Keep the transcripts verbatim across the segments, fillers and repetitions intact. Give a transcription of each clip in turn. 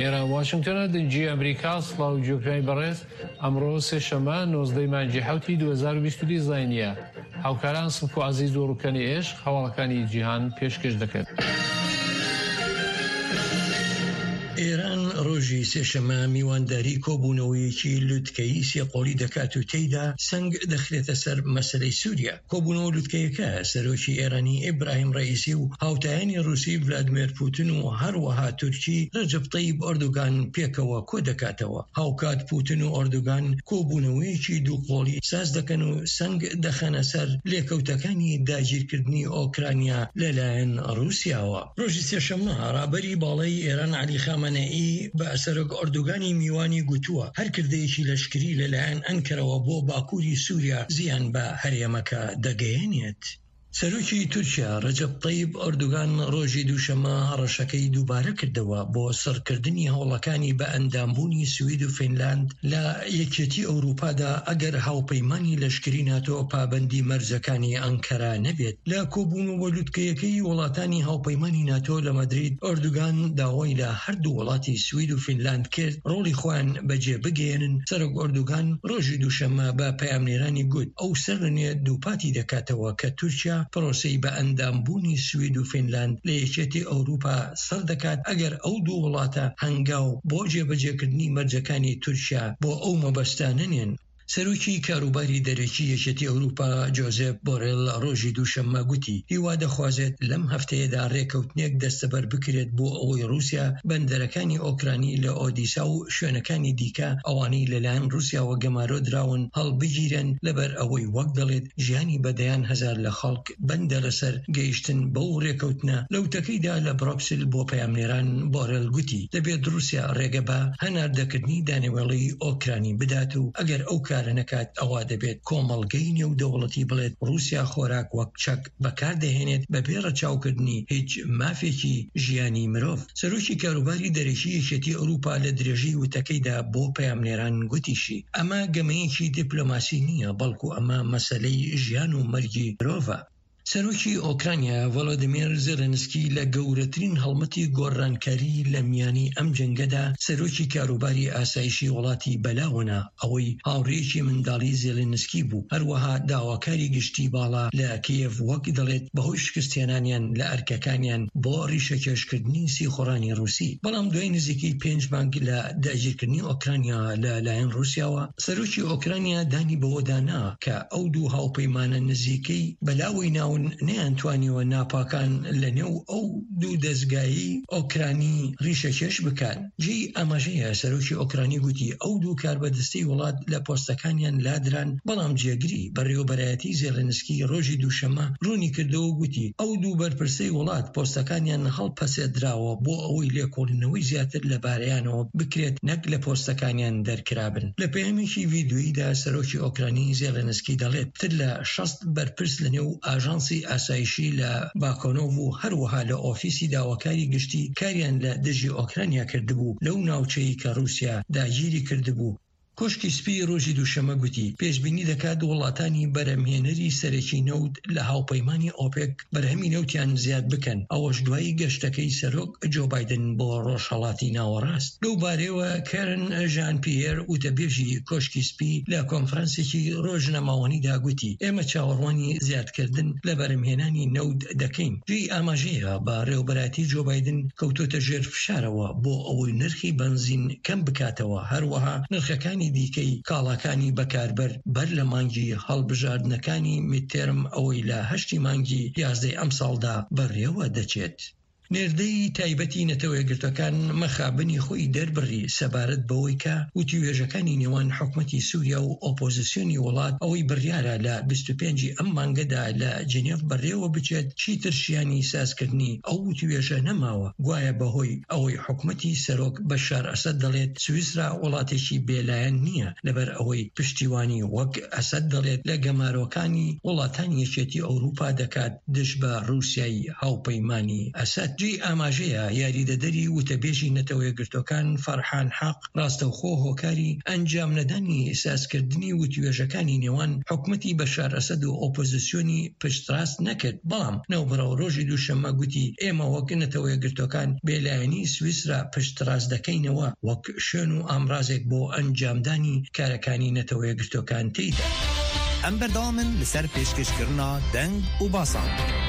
ئێرە واشنگتنە دنجی ئەمریکا سڵاو جوکرای بەڕێز ئەمڕۆ سێشەمە نۆزدەی مانگی حوتی دوو هەزار و بیست و دوو زاینیە هاوکاران سڵک و عەزیز و ڕووکەنی عێشق هەواڵەکانی جیهان پێشکەش دەکەن. ئێران ڕۆژی سێشەمە میوانداری کۆبوونەوەیەکی لوتکەیی سێقۆڵی دەکات و تێیدا سنگ دەخرێتە سەر مەسەلەی سووریا. کۆبوونەوە لوتکەیەکە سەرۆکی ئێرانی ئیبراهیم ڕەئیسی و هاوتایانی رووسی ڤلادیمیر پوتین و هەروەها تورکی ڕەجەب طەیب ئەردۆغان پێکەوە کۆ دەکاتەوە. هاوکات پوتین و ئەردۆغان کۆبوونەوەیەکی دووقۆڵی ساز دەکەن و سنگ دەخەنە سەر لێکەوتەکانی داگیرکردنی ئۆکرانیا لەلایەن رووسیاوە. ڕۆژی سێشەمە ڕابەری باڵای ئێران عەلی خامنەئی بە سەرۆک ئەردۆغانی میوانی گوتووە هەر کردەیەکی لەشکری لەلایەن ئەنکەرەوە بۆ باکووری سووریا زیان بە هەرێمەکە دەگەیەنێت. سەرۆکی تورکیا ڕەجەب طەیب ئەردۆغان ڕۆژی دووشەمە هەڕەشەکەی دووبارە کردەوە بۆ سەرکردنی هەوڵەکانی بە ئەندامبوونی سوید و فینلاند لە یەکێتی ئەوروپادا ئەگەر هاوپەیمانی لەشکری ناتۆ پابەندی مەرجەکانی ئەنکەرا نەبێت. لە کۆبوونەوە لوتکەیەکەی وڵاتانی هاوپەیمانی ناتۆ لە مەدرید ئەردۆغان داوای لە هەردوو وڵاتی سوید و فینلاند کرد ڕۆڵی خۆیان بەجێ بگەێنن. سەرۆک ئەردۆغان ڕۆژی دووشەمە بە پەیامنێرانی گوت ئەو سەرنێ دووپاتی دەکاتەوە کە تورکیا پرۆسەی بە ئەندامبوونی سوید و فینلاند لە یەکێتی ئەوروپا سەر دەکات ئەگەر ئەو دوو وڵاتە هەنگاو بۆ جێبەجێکردنی مەرجەکانی تورکیا بۆ ئەو مەبەستانە نێن. سەرۆکی کاروباری دەرەکی یەکێتی ئەوروپا جۆزێف بۆرێل ڕۆژی دووشەممە گوتی هیوا دەخوازێت لەم هەفتەیەدا ڕێکەوتنێک دەستەبەر بکرێت بۆ ئەوەی رووسیا بەندەرەکانی ئۆکرانی لە ئۆدیسا و شوێنەکانی دیکە ئەوانەی لەلایەن رووسیاوە گەمارۆ دراون هەڵبگیرن لەبەر ئەوەی وەک دەڵێت ژیانی بەدەیان هەزار لە خەڵک بەندە لەسەر گەیشتن بەو ڕێکەوتنە. لەوتەکەیدا لە بڕۆکسل بۆ پەیامنێران بۆرێل گوتی دەبێت رووسیا ڕێگە بە هەناردەکردنی دانەوێڵی ئۆکرانی بدات و ئەگەر ئەو کارە نەکات ئەوە دەبێت کۆمەڵگەی نێودەوڵەتی بڵێت رووسیا خۆراک وەک چەک بەکاردەهێنێت بەبێ ڕەچاوکردنی هیچ مافێکی ژیانی مرۆڤ. سەرۆکی کاروباری دەرەکی یەکێتی ئەوروپا لە درێژەی وتەکەیدا بۆ پەیامنێران گوتیشی ئەمە گەمەیەکی دیپلۆماسی نییە بەڵکو ئەمە مەسەلەی ژیان و مەرگی مرۆڤە. سەرۆکی ئۆکرانیا ڤۆلۆدیمیر زێلێنسکی لە گەورەترین هەڵمەتی گۆڕانکاری لە میانی ئەم جەنگەدا سەرۆکی کاروباری ئاسایشی وڵاتی بەلاوەنا ئەوەی هاوڕێیەکی منداڵی زێلێنسکی بوو. هەروەها داواکاری گشتی باڵا لە کیێڤ وەک دەڵێت بەهۆی شکستێنانیان لە ئەرکەکانیان بۆ ڕیشەکێشکردنی سیخۆڕانی رووسی. بەڵام دوای نزیکی پێنج مانگ لە داگیرکردنی ئۆکرانیا لە لایەن رووسیاوە سەرۆکی ئۆکرانیا دانی بەوەدانا کە ئەو دوو هاوپەیمانە نزیکەی بەلاوەی ناون نەیانتوانیوە ناپاکان لە نێو ئەو دوو دەستگایی ئۆکرانی ڕیشەکێش بکەن. جێی ئەمەژەیە سەرۆکی ئۆکرانی گوتی ئەو دوو کاربەدەستەی وڵات لە پۆستەکانیان لادران بەڵام جێگری بەڕێوەبەرایەتی زێلێنسکی ڕۆژی دووشەمە ڕوونی کردەوە گوتی ئەو دوو بەرپرسەی وڵات پۆستەکانیان هەڵپەسێدراوە بۆ ئەوەی لێکۆڵینەوەی زیاتر لەبارەیانەوە بکرێت نەک لە پۆستەکانیان دەرکرابن. لە پەیامێکی ڤیدیۆییدا سەرۆکی ئۆکرانی زێلێنسکی دەڵێت تر لە شەست بەرپرس لە نێو ئاژانسی ئاسایشی لە باکۆنۆڤ و هەروەها لە ئۆفیسی داواکاری گشتی کاریان لە دژی ئۆکرانیا کردبوو لەو ناوچەی کە رووسیا داگیری کردبوو. کۆشکی سپی ڕۆژی دووشەمە گوتی پێشبینی دەکات وڵاتانی بەرهەمهێنەری سەرەکی نەوت لە هاوپەیمانی ئۆپێک بەرهەمی نەوتیان زیاد بکەن ئەوەش دوایی گەشتەکەی سەرۆک جۆ بایدن بۆ ڕۆژهەڵاتی ناوەڕاست. لەو بارەوە کارن ژان پیێر وتەبێژی کۆشکی سپی لە کۆنفرانسێکی ڕۆژنەماوەنیدا گوتی ئێمە چاوەڕوانی زیادکردن لە بەرهەمهێنانی نەوت دەکەین. جێی ئاماژەیە بە ڕێوەبەراتی جۆ بایدن کەوتۆتە ژێر فشارەوە بۆ ئەوەی نرخی بەنزین کەم بکاتەوە هەروەها نرخەکانی دیکەی کاڵاکانی بەکاربەر بەر لە مانگی هەڵبژاردنەکانی میدتێرم ئەوەی لە هەشتی مانگی یازدەی ئەم ساڵدا بەڕێوە دەچێت. نێردەی تایبەتی نەتەوە یەکگرتوەکان مەخابنی خۆی دەربڕی سەبارەت بەوەی کە وتیوێژەکانی نێوان حکومەتی سووریا و ئۆپۆزیسیۆنی وڵات ئەوەی بڕیارە لە بیست و پێنجی ئەم مانگەدا لە جنێڤ بەڕێوە بچێت چیتر شیانی سازکردنی ئەو وتیوێژە نەماوە. گوایە بەهۆی ئەوەی حکومەتی سەرۆک بەشار ئەسەد دەڵێت سویسرا وڵاتێکی بێلایەن نییە لەبەر ئەوەی پشتیوانی وەک ئەسەد دەڵێت لە گەمارۆکانی وڵاتانی یەکێتی ئەوروپا دەکات دژ بە رووسیای هاوپەیمانی ئەسەد. جی ئاماژەیە یاریدەدەری وتەبێژی نەتەوە یەکگرتوەکان فەرحان حەق ڕاستەوخۆ هۆکاری ئەنجام نەدانی ئێساسکردنی وتوێژەکانی نێوان حکومەتی بەشار ئەسەد و ئۆپۆزیسیۆنی پشتڕاست نەکرد، بەڵام نەوبەڕەوە ڕۆژی دووشەممە گوتی ئێمە وەک نەتەوە یەکگرتوەکان بێلایەنی سویسرا پشتڕاست دەکەینەوە وەک شوێن و ئامڕازێک بۆ ئەنجامدانی کارەکانی نەتەوە یەکگرتوەکان تێیدا. ئەم بەردەوامن لەسەر پێشکەشکردنا دەنگ و باسان.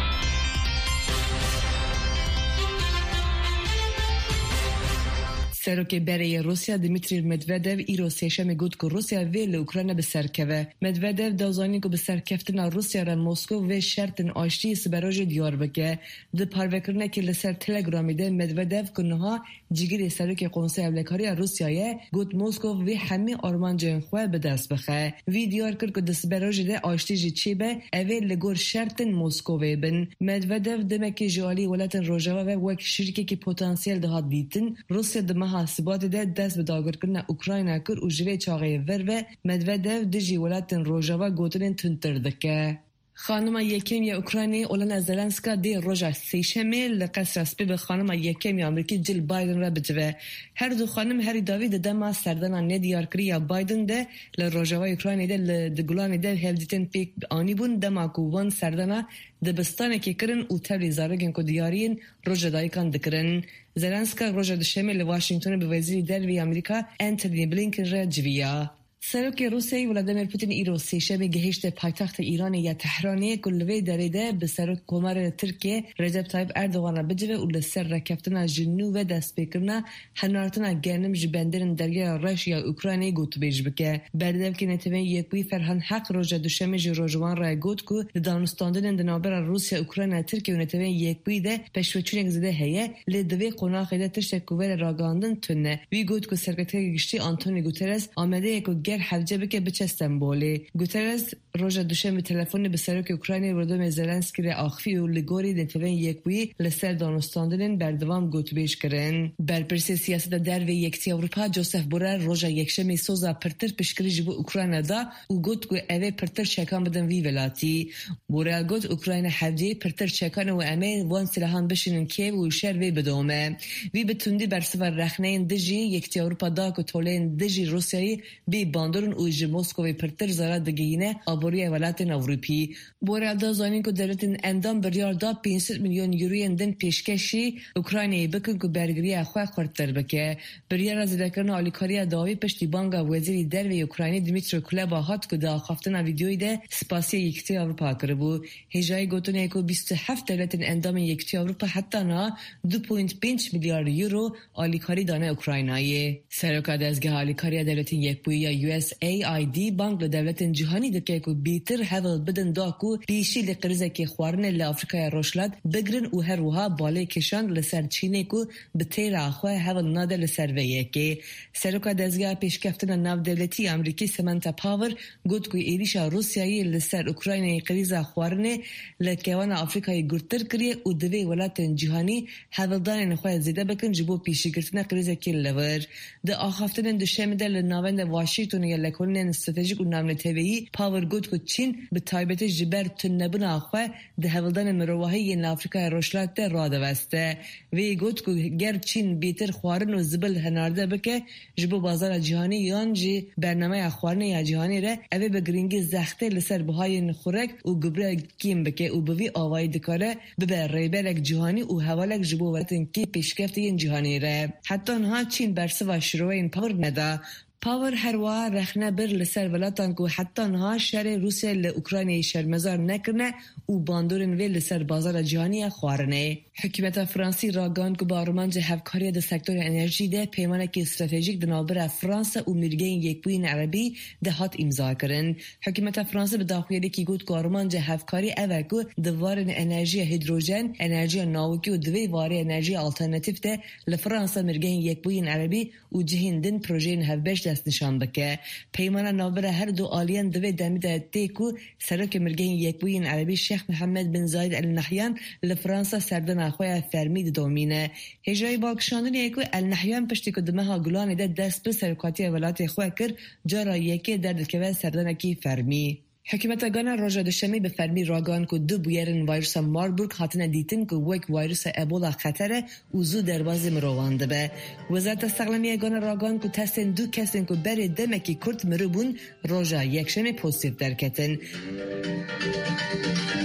سروک برای روسیا دمیتری مدودوف ایرو سیشم گفت که روسیا وی لوکراین به سر کفه. مدودوف داوزانی که به سر کفتن روسیا را مسکو و شرطن آشتی سبراج دیار بکه. د پاروکرنه که لسر تلگرامی ده مدودوف کنها جیگر سروک قنصل امریکایی روسیاه گفت مسکو و همه آرمان جنخواه به دست بخه. وی دیار کرد که دسبراج ده آشتی جی به اول لگور شرطن مسکو بن. مدودوف دمک جالی ولایت روجاوا و وک شرکتی که پتانسیل ده دیتن روسیا دمه حسابات ده دست به داگرکردن اوکراین کرد و جوی چاقی ور و مدودوف دژی ولایت روجاوا گوترین تندتر دکه. خانم یکمی اوکراینی اولنا زلنسکا دی روژا سیشمی لقصر اسبی به خانم یکمی آمریکی جل بایدن را بجوه. هر دو خانم هری داوید دما سردان ندیار کری یا بایدن ده لروژاوای اوکراینی ده لدگلانی ده هفدیتن پیک آنی بون دما کووان سردان دبستانه که کرن او تبلی زارگن که دیارین روژا دایکان دکرن. زلنسکا روژا دشمی لواشنگتون به وزیر دروی امریکا انتونی بلینکن را جویا. سروک روسیه ولادیمیر پوتین ایرو سیشم گهشت پایتخت ایران یا تهرانی کلوی دریده به سروک کمر ترکیه رجب طایب اردوغان را بجوه و لسر رکفتن جنو و دست بکرنا هنارتنا گرنم جبندرن درگاه رش یا اوکراینی گوت بیج بکه. بردم که نتوین یکوی فرهان حق روژا دوشم جی روژوان را گوت که دانستاندن دنابر روسیا اوکراین ترکیه و نتوین یکوی ده پشوچونک زده هیه لدوی قناقی ده تشت کوور راگاندن تونه. وی گوت که سرکتر گشتی آنتونی گوترس آمده که حوجه بکه بچستن بولی. گوترس روژا دوشم تلفن به سروک اوکراینی ولادیمیر زلنسکی را آخفی و لگوری نتوین یکوی لسر دانستاندن بردوام گوت بیش کرن. برپرسی سیاست در و یکتی اروپا جوزف بورل روژا یکشمی سوزا پرتر پشکری جبو اوکراین دا و گوت که اوه پرتر چکان بدن وی ولاتی. بورل گوت اوکراین حوجه پرتر چکان و امه وان سلاحان بشینن که و شر وی بدومه. وی بتوندی برسور رخنین دجی یکتی اروپا دا که تولین دجی روسیایی بی باندرون او جی مسکو پرتر زارا دگینه آبوری ولایت اروپی. بورل دا زانین که دولت اندام بریار دا پانصد میلیون یوروی اندن پیشکشی اوکراینی بکن که برگری خواه خورتر بکه. بریار از ذکرن آلیکاری داوی پشتی بانگا وزیری دروی اوکراینی دمیتر کلبا هات که دا خفتن ویدیوی ده سپاسی یکتی اروپا کربو. هجای گوتونه که بیست و هفت دولت اندام یکتی اروپا حتی نا دو پوینت پنج میلیارد یورو آلیکاری دانه اوکراینایی. سرکا دزگاه آلیکاری دولت یکبوی یا یو اس ای آی دی بانک دولت جهانی دکه که بیتر حول بدن دا که پیشی لقرزه که خوارن لافریقای روشلد بگرن و هر وها باله کشان لسر چینه که به تیر آخواه حول ناده لسر ویه که. سرکا دزگاه پیشکفتن ناو دولتی امریکی سمنتا پاور گود که ایریشا روسیایی لسر اوکراین قریزه خوارن لکوان آفریقای گرتر کریه و دوی ولایت جهانی حول دان نخواه زیده بکن جبو پیشی گرتن قریزه که لور. ده آخافتن دوشم ده لناوند واشنگتن یا لکولن استراتژیک و نامن تبعی پاور گود که چین به تایبت جبر تنبن آخواه ده حولدان مروحی این آفریقای روشلات ده راده وسته. وی گود که گر چین بیتر خوارن و زبل هنارده بکه جبو بازار جهانی یان جی برنامه اخوارن یا جهانی ره اوه بگرینگی زخته لسر بهای نخورک و گبره کیم بکه و بوی آوائی دکاره ببر ریبرک جهانی و حوالک جبو ولتن کی پیشکفت این جهانی ره. حتی انها چین برسوا شروع این پاور ندا. پاور هروا رخنه بر لسر ولاتان که حتی انها شر روسیه لأوکراینی شرمزار نکرنه و باندورن وی لسر بازار جهانی خوارنه. حکومت فرانسی راگان که با آرمانج هفکاری ده سکتور انرژی ده پیمانه که استراتژیک دنابر فرانسه و میرگین یکبوین عربی ده هات امضا کرن. حکومت فرانسه به داخلی که گفت که آرمانج هفکاری اوه که دوار انرژی هیدروژن، انرژی ناوکی و دوی واره انرژی آلترناتیو ده لفرانسه میرگین یکبوین عربی و جهیندن پروژه هفبش دست نشان بکه. پیمانه نابر هر دو آلیان دوی دمیده تیکو سرک مرگین یکبوین عربی شیخ محمد بن زاید النحیان لفرانسا سردن اخوی فرمید دومینه. هجای باکشاندن یکو النحیان پشتی که دمه ها گلانی ده دست به سرکاتی ولایت خواه کر جارا یکی در دکوه سردن اکی فرمی. حکومت گانا روژا دوشنبه به فرمی راگان که دو بویرن ویروس ماربورگ هاتنه دیتن که وک ویروس ابولا خطره و زو درباز مروانده به. وزارت سقلمی گانا راگان که تستن دو کسین که بر دمکی کرد مروبون روژا یکشنبه پوزیتیو درکتن.